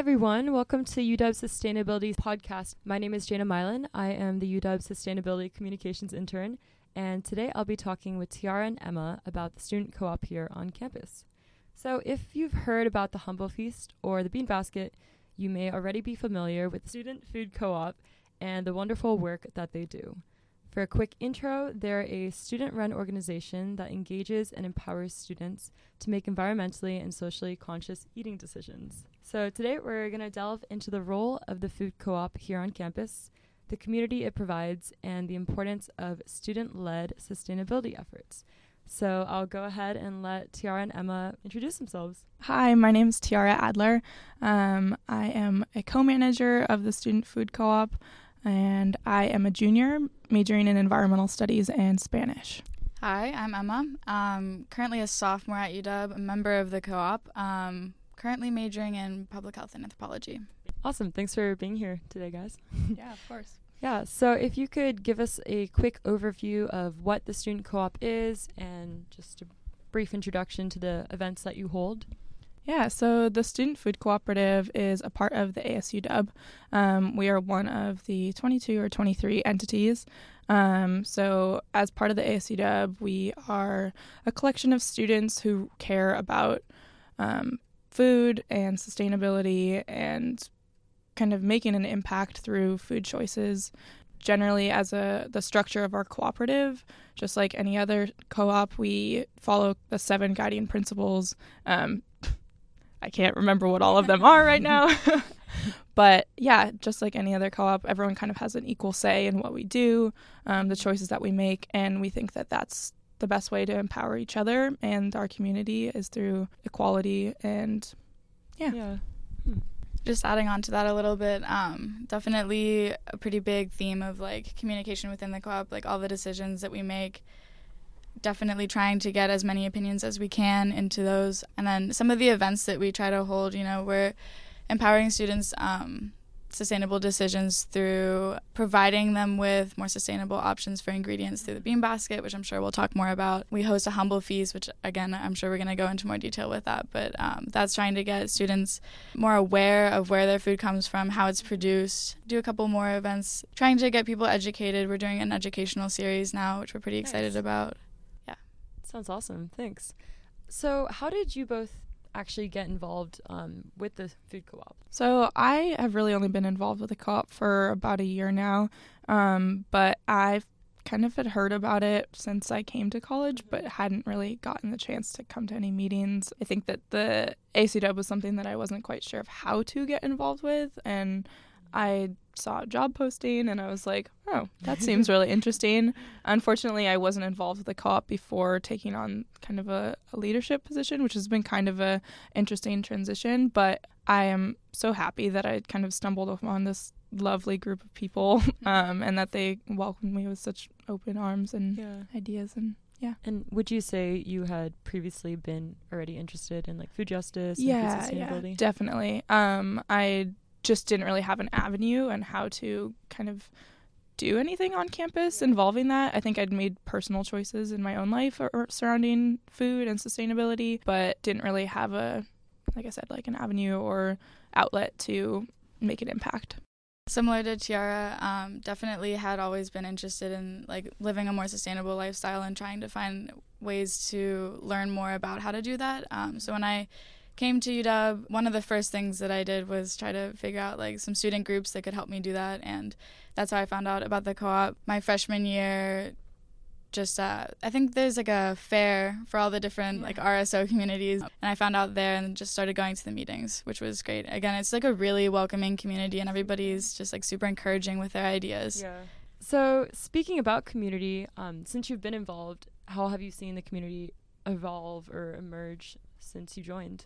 everyone. Welcome to UW Sustainability Podcast. My name is Jana Milan. I am the UW Sustainability Communications intern, and today I'll be talking with Tiara and Emma about the student co-op here on campus. So if you've heard about the Humble Feast or the Bean Basket, you may already be familiar with the Student Food Co-op and the wonderful work that they do. For a quick intro, they're a student-run organization that engages and empowers students to make environmentally and socially conscious eating decisions. So today we're going to delve into the role of the food co-op here on campus, the community it provides, and the importance of student-led sustainability efforts. So I'll go ahead and let Tiara and Emma introduce themselves. Hi, my name is Tiara Adler. I am a co-manager of the Student Food Co-op, and I am a junior majoring in environmental studies and Spanish. Hi, I'm Emma. Currently a sophomore at UW, a member of the co-op, currently majoring in public health and anthropology. Awesome. Thanks for being here today, guys. Yeah, of course. Yeah, so if you could give us a quick overview of what the student co-op is and just a brief introduction to the events that you hold. Yeah, so the Student Food Cooperative is a part of the ASUW. We are one of the 22 or 23 entities. So as part of the ASUW, we are a collection of students who care about food and sustainability and kind of making an impact through food choices. Generally, as the structure of our cooperative, just like any other co-op, we follow the 7 guiding principles. I can't remember what all of them are right now. But yeah, just like any other co-op, everyone kind of has an equal say in what we do, the choices that we make, and we think that that's the best way to empower each other and our community is through equality and yeah. Just adding on to that a little bit, definitely a pretty big theme of like communication within the co-op, like all the decisions that we make, definitely trying to get as many opinions as we can into those. And then some of the events that we try to hold, we're empowering students sustainable decisions through providing them with more sustainable options for ingredients through the Bean Basket, which I'm sure we'll talk more about. We host a Humble Feast, which again, I'm sure we're going to go into more detail with that, but that's trying to get students more aware of where their food comes from, how it's produced, do a couple more events, trying to get people educated. We're doing an educational series now, which we're pretty excited about. Yeah. Sounds awesome. Thanks. So how did you both actually get involved with the food co-op? So I have really only been involved with the co-op for about a year now, but I've kind of had heard about it since I came to college, but hadn't really gotten the chance to come to any meetings. I think that the ACW was something that I wasn't quite sure of how to get involved with, and I saw a job posting and I was like, oh, that seems really interesting. Unfortunately, I wasn't involved with the co-op before taking on kind of a leadership position, which has been kind of a interesting transition, but I am so happy that I kind of stumbled upon this lovely group of people and that they welcomed me with such open arms and ideas and yeah. And would you say you had previously been already interested in like food justice and food sustainability? Yeah, definitely. I just didn't really have an avenue and how to kind of do anything on campus involving that. I think I'd made personal choices in my own life surrounding food and sustainability, but didn't really have like I said, like an avenue or outlet to make an impact. Similar to Tiara, definitely had always been interested in like living a more sustainable lifestyle and trying to find ways to learn more about how to do that. So when I came to UW, one of the first things that I did was try to figure out like some student groups that could help me do that, and that's how I found out about the co-op. My freshman year, just I think there's like a fair for all the different like RSO communities, and I found out there and just started going to the meetings, which was great. Again, it's like a really welcoming community and everybody's just like super encouraging with their ideas. Yeah. So speaking about community, since you've been involved, how have you seen the community evolve or emerge since you joined?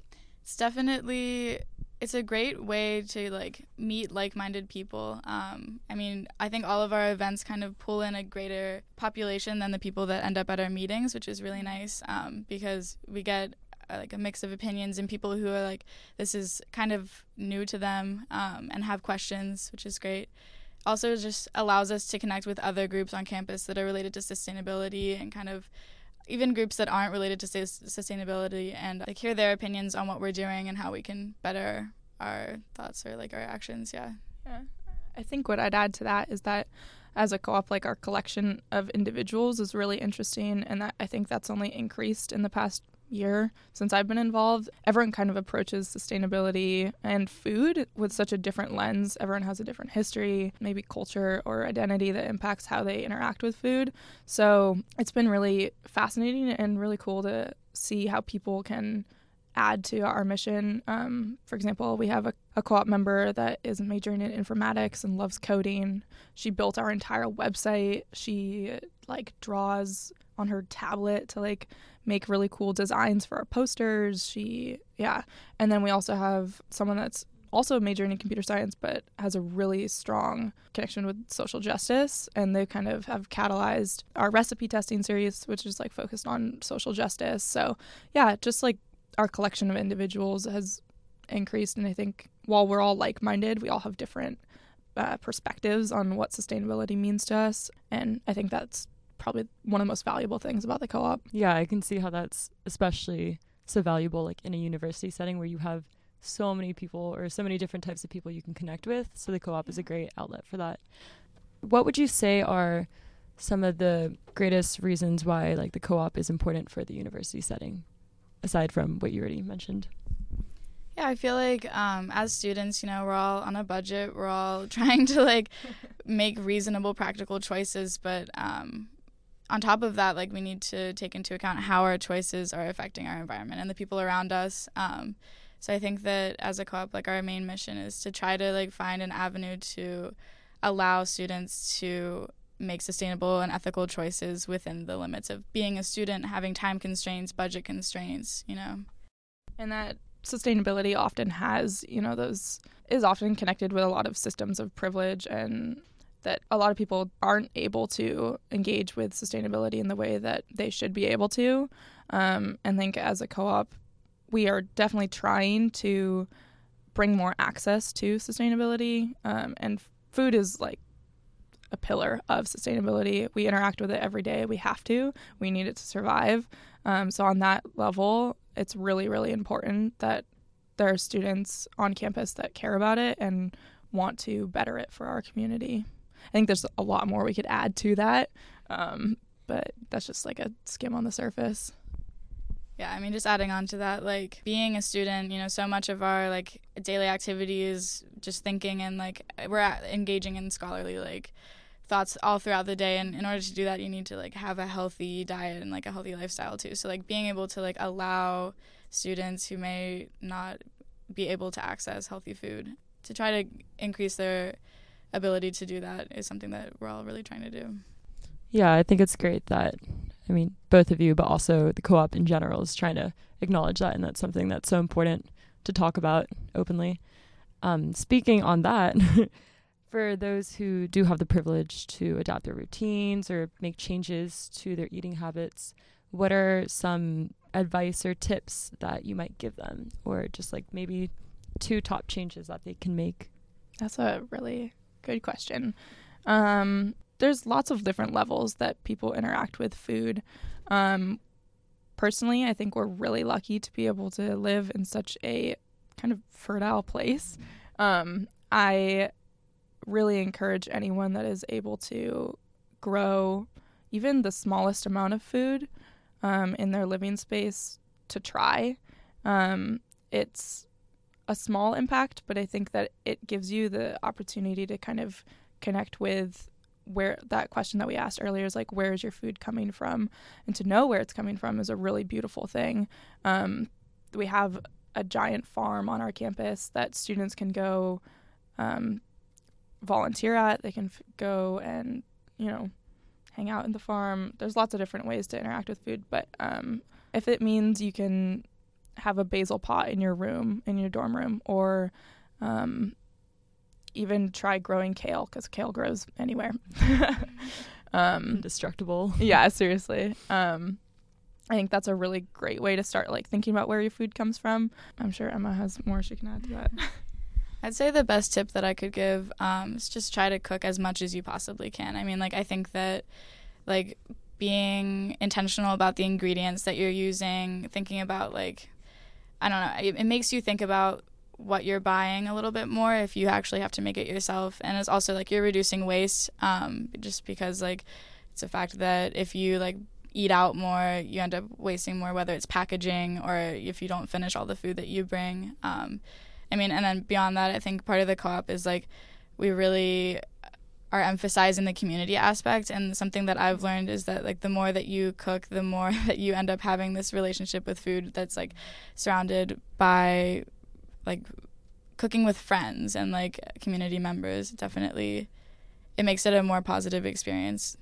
It's a great way to like meet like-minded people. I think all of our events kind of pull in a greater population than the people that end up at our meetings, which is really nice because we get like a mix of opinions and people who are like, this is kind of new to them and have questions, which is great. Also, it just allows us to connect with other groups on campus that are related to sustainability and kind of even groups that aren't related to sustainability and like hear their opinions on what we're doing and how we can better our thoughts or like our actions. Yeah. I think what I'd add to that is that as a co-op, like, our collection of individuals is really interesting, and that I think that's only increased in the past year since I've been involved. Everyone kind of approaches sustainability and food with such a different lens. Everyone has a different history, maybe culture or identity that impacts how they interact with food. So it's been really fascinating and really cool to see how people can add to our mission. For example, we have a co-op member that is majoring in informatics and loves coding. She built our entire website. She like draws on her tablet to like make really cool designs for our posters. And then we also have someone that's also majoring in computer science but has a really strong connection with social justice, and they kind of have catalyzed our recipe testing series, which is like focused on social justice. So yeah, just like our collection of individuals has increased, and I think while we're all like-minded, we all have different perspectives on what sustainability means to us, and I think that's probably one of the most valuable things about the co-op. Yeah, I can see how that's especially so valuable, like in a university setting where you have so many people or so many different types of people you can connect with. So the co-op is a great outlet for that. What would you say are some of the greatest reasons why like the co-op is important for the university setting, aside from what you already mentioned? Yeah, I feel like as students, you know, we're all on a budget. We're all trying to like make reasonable, practical choices. But on top of that, like, we need to take into account how our choices are affecting our environment and the people around us. So I think that as a co-op, like, our main mission is to try to like find an avenue to allow students to make sustainable and ethical choices within the limits of being a student, having time constraints, budget constraints, you know. And that sustainability often has, you know, those is often connected with a lot of systems of privilege, and that a lot of people aren't able to engage with sustainability in the way that they should be able to. And I think as a co-op, we are definitely trying to bring more access to sustainability, and food is like a pillar of sustainability. We interact with it every day. We have to. We need it to survive. So on that level, it's really, really important that there are students on campus that care about it and want to better it for our community. I think there's a lot more we could add to that, but that's just like a skim on the surface. Yeah, I mean, just adding on to that, like, being a student, you know, so much of our, like, daily activity is just thinking, and, like, we're engaging in scholarly, like, thoughts all throughout the day, and in order to do that, you need to, like, have a healthy diet and, like, a healthy lifestyle, too. So, like, being able to, like, allow students who may not be able to access healthy food to try to increase their ability to do that is something that we're all really trying to do. Yeah, I think it's great that, I mean, both of you, but also the co-op in general is trying to acknowledge that, and that's something that's so important to talk about openly. Speaking on that, for those who do have the privilege to adapt their routines or make changes to their eating habits, what are some advice or tips that you might give them, or just like maybe 2 top changes that they can make? That's a really good question. There's lots of different levels that people interact with food. Personally, I think we're really lucky to be able to live in such a kind of fertile place. I really encourage anyone that is able to grow even the smallest amount of food in their living space to try. It's a small impact, but I think that it gives you the opportunity to kind of connect with where that question that we asked earlier is like, where is your food coming from? And to know where it's coming from is a really beautiful thing. We have a giant farm on our campus that students can go volunteer at. They can go and, you know, hang out in the farm. There's lots of different ways to interact with food, but if it means you can have a basil pot in your room, in your dorm room, or even try growing kale, because kale grows anywhere. Indestructible. Yeah, seriously. I think that's a really great way to start, like, thinking about where your food comes from. I'm sure Emma has more she can add to that. I'd say the best tip that I could give is just try to cook as much as you possibly can. I mean, like, I think that, like, being intentional about the ingredients that you're using, thinking about, like, I don't know, it makes you think about what you're buying a little bit more if you actually have to make it yourself. And it's also like you're reducing waste, just because like it's a fact that if you like eat out more, you end up wasting more, whether it's packaging or if you don't finish all the food that you bring. And then beyond that, I think part of the co-op is like we really are emphasizing the community aspect. And something that I've learned is that like the more that you cook, the more that you end up having this relationship with food that's like surrounded by like cooking with friends and like community members. Definitely it makes it a more positive experience.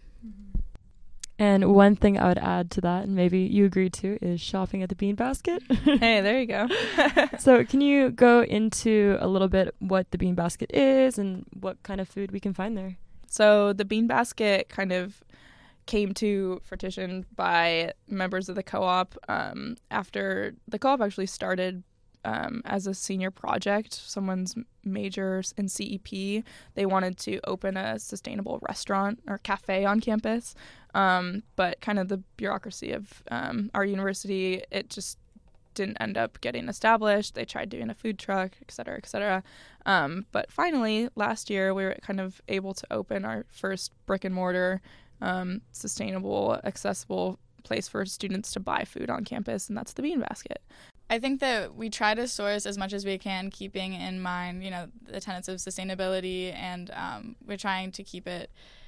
And one thing I would add to that, and maybe you agree to, is shopping at the Bean Basket. Hey, there you go. So can you go into a little bit what the Bean Basket is and what kind of food we can find there? So the Bean Basket kind of came to fruition by members of the co-op after the co-op actually started as a senior project, someone's major in CEP. They wanted to open a sustainable restaurant or cafe on campus, but kind of the bureaucracy of our university, it just didn't end up getting established. They tried doing a food truck, et cetera, et cetera. But finally, last year, we were kind of able to open our first brick and mortar, sustainable, accessible place for students to buy food on campus, and that's the Bean Basket. I think that we try to source as much as we can, keeping in mind, the tenets of sustainability, and we're trying to keep it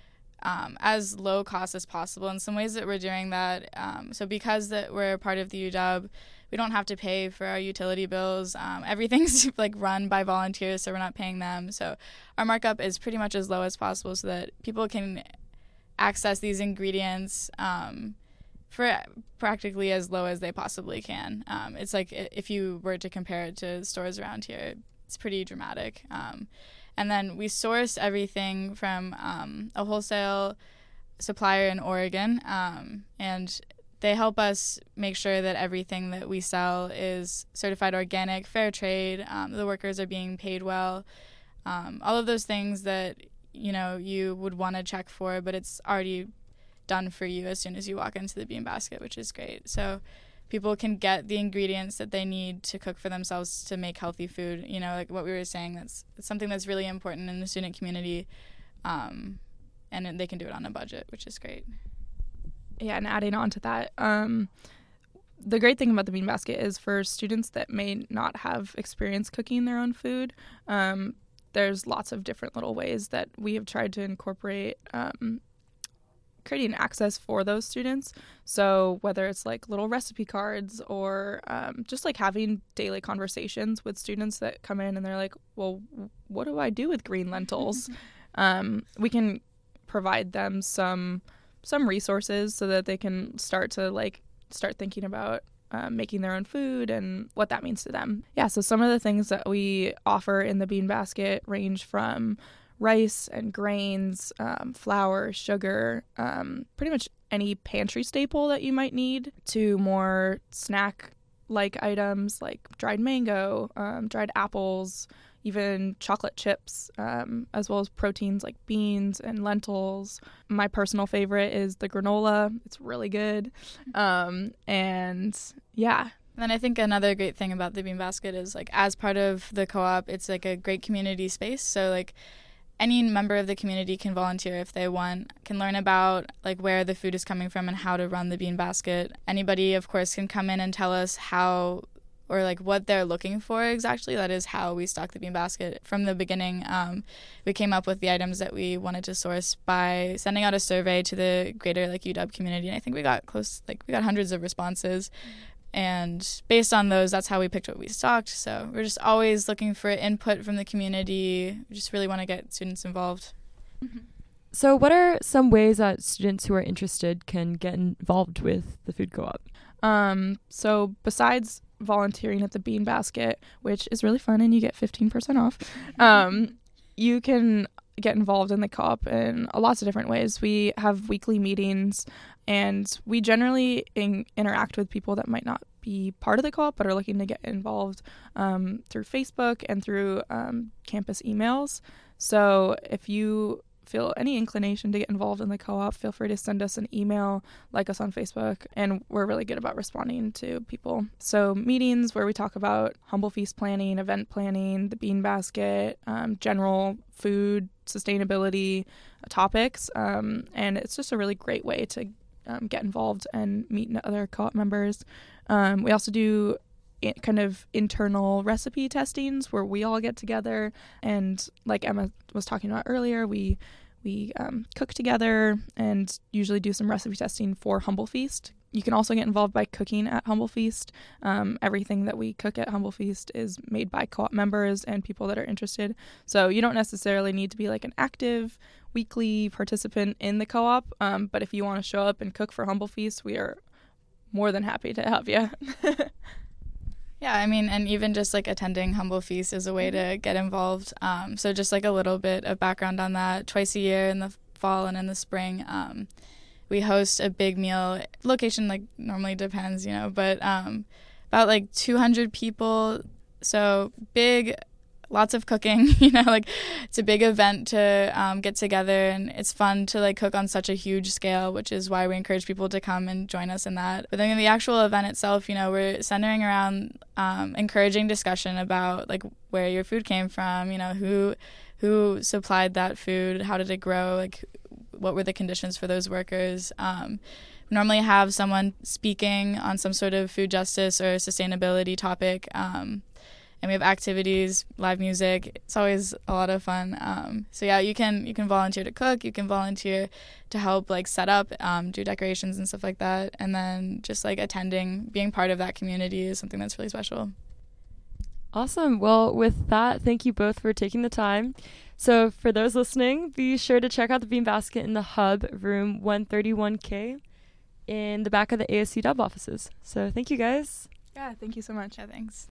as low cost as possible. In some ways that we're doing that, so because that we're part of the UW, we don't have to pay for our utility bills. Everything's like run by volunteers, so we're not paying them. So our markup is pretty much as low as possible so that people can access these ingredients for practically as low as they possibly can. It's like if you were to compare it to stores around here, it's pretty dramatic. And then we source everything from a wholesale supplier in Oregon, and they help us make sure that everything that we sell is certified organic, fair trade, the workers are being paid well, all of those things that you would want to check for, but it's already done for you as soon as you walk into the Bean Basket, which is great. So people can get the ingredients that they need to cook for themselves to make healthy food. Like what we were saying, that's something that's really important in the student community, and they can do it on a budget, which is great. Yeah, and adding on to that, the great thing about the Bean Basket is for students that may not have experience cooking their own food, there's lots of different little ways that we have tried to incorporate creating access for those students. So whether it's like little recipe cards or just like having daily conversations with students that come in and they're like, well, what do I do with green lentils? We can provide them some resources so that they can start thinking about making their own food and what that means to them. Yeah, so some of the things that we offer in the Bean Basket range from rice and grains, flour, sugar, pretty much any pantry staple that you might need, to more snack-like items like dried mango, dried apples, even chocolate chips, as well as proteins like beans and lentils. My personal favorite is the granola. It's really good. And yeah. And then I think another great thing about the Bean Basket is like as part of the co-op, it's like a great community space. So like any member of the community can volunteer if they want, can learn about like where the food is coming from and how to run the Bean Basket. Anybody, of course, can come in and tell us how or like what they're looking for exactly. That is how we stock the Bean Basket. From the beginning, we came up with the items that we wanted to source by sending out a survey to the greater like UW community, and I think we got hundreds of responses. And based on those, that's how we picked what we stocked. So we're just always looking for input from the community. We just really want to get students involved. Mm-hmm. So what are some ways that students who are interested can get involved with the food co-op? So besides volunteering at the Bean Basket, which is really fun and you get 15% off, you can get involved in the co-op in lots of different ways. We have weekly meetings, and we generally interact with people that might not be part of the co-op but are looking to get involved through Facebook and through campus emails. So if you feel any inclination to get involved in the co-op, feel free to send us an email, like us on Facebook, and we're really good about responding to people. So meetings where we talk about Humble Feast planning, event planning, the bean basket, general food, sustainability topics, and it's just a really great way to get involved and meet other co-op members. We also do kind of internal recipe testings where we all get together, and like Emma was talking about earlier, we cook together and usually do some recipe testing for Humble Feast. You can also get involved by cooking at Humble Feast. Everything that we cook at Humble Feast is made by co-op members and people that are interested. So you don't necessarily need to be like an active weekly participant in the co-op, but if you want to show up and cook for Humble Feast, we are more than happy to have you. Yeah, I mean, and even just like attending Humble Feast is a way to get involved. So just like a little bit of background on that. Twice a year in the fall and in the spring, we host a big meal. Location like normally depends, but about like 200 people. So big, lots of cooking, like it's a big event to get together, and it's fun to like cook on such a huge scale, which is why we encourage people to come and join us in that. But then the actual event itself, we're centering around encouraging discussion about like where your food came from, who supplied that food, how did it grow, like what were the conditions for those workers. We normally have someone speaking on some sort of food justice or sustainability topic. And we have activities, live music. It's always a lot of fun. So yeah, you can volunteer to cook. You can volunteer to help like set up, do decorations and stuff like that. And then just like attending, being part of that community is something that's really special. Awesome. Well, with that, thank you both for taking the time. So for those listening, be sure to check out the Bean Basket in the Hub, room 131K, in the back of the ASU Dub offices. So thank you guys. Yeah, thank you so much. Yeah, thanks.